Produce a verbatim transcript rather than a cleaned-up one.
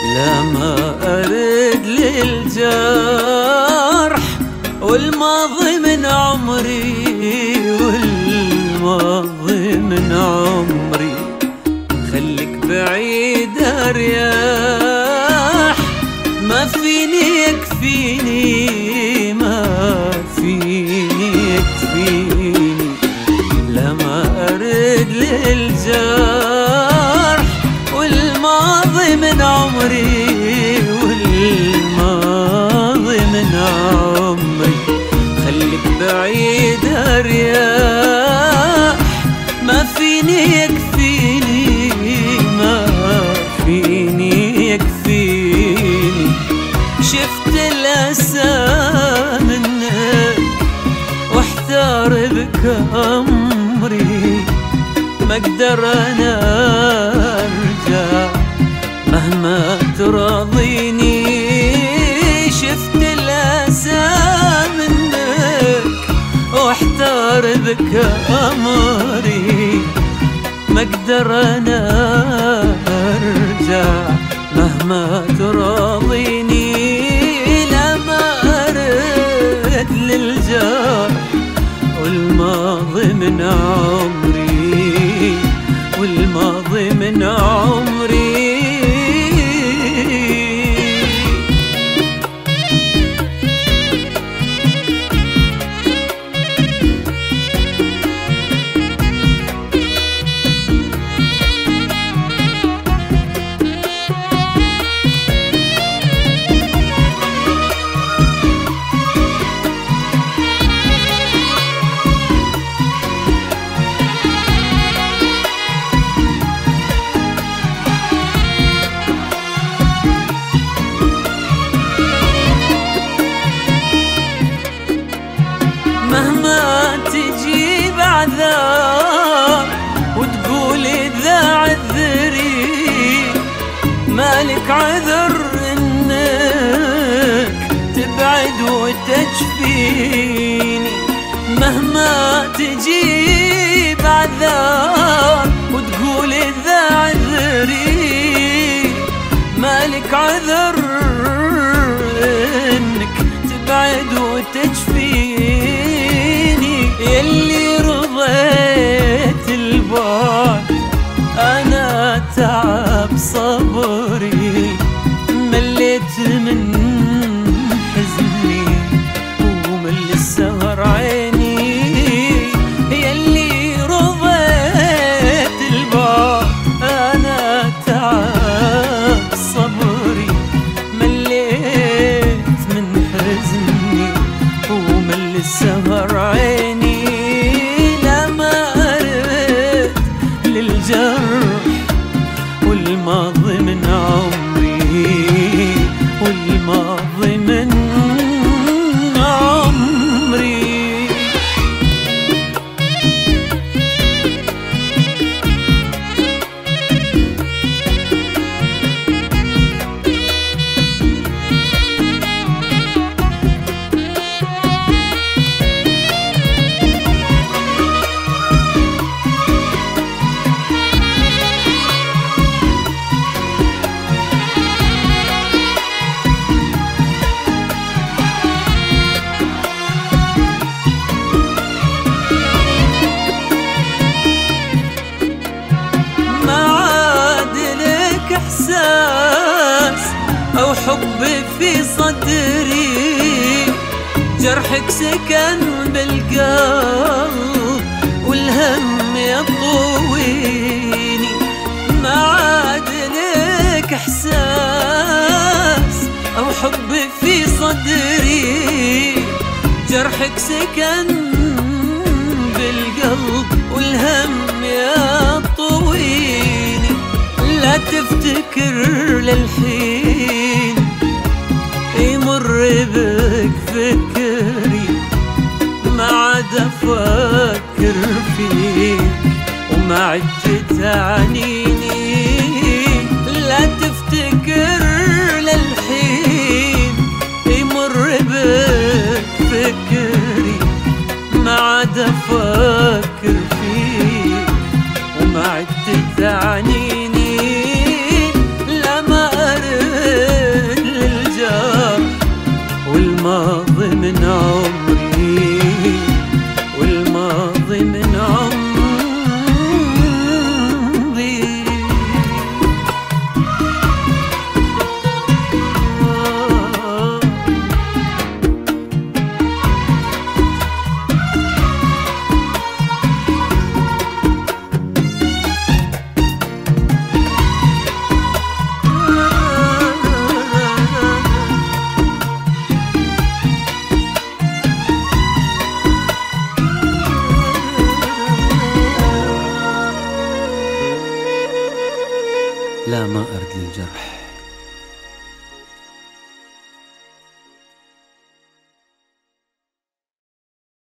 لما أرد للجرح والماضي من عمري، والماضي من عمري، خليك بعيد أرياح. ما فيني يكفيني، ما فيني يكفيني، لما أرد للجرح والماضي من عمري، والماضي من عمري، خليك بعيد أرياح. ما فيني يكفيني، ما فيني يكفيني، شفت الأسى منك واحتار بك أمري. ما اقدر انا ارجع مهما تراضيني، شفت الاسى منك واحتار بك امري. ما اقدر انا ارجع مهما تراضيني، لما ارد للجرح والماضي من عمري، والماضي من عمري. مهما تجي بعذاب وتقول إذا عذري، مالك عذر إنك تبعد وتجفيني. مهما تجي بعذاب وتقول إذا عذري، مالك عذر إنك تبعد وتجفيني. يلي رضيت البعد أنا تعب صبري، مليت من حزني ومل السهر عيني. يلي رضيت البعد أنا تعب صبري، مليت من حزني ومل السهر عيني. لما أرد للجرح والماضي من عمري، والماضي من عمري. إحساس أو حب في صدري، جرحك سكن بالقلب والهم يطويني. ما عاد لك إحساس أو حب في صدري، جرحك سكن بالقلب والهم يطويني. لا تفتكر للحين يمر بك فكري، ما عاد افكر فيك وما عدت تعنيني. لا تفتكر للحين يمر بك فكري، ما عاد افكر فيك وما عدت تعنيني. لما أرد لا ما أرد للجرح.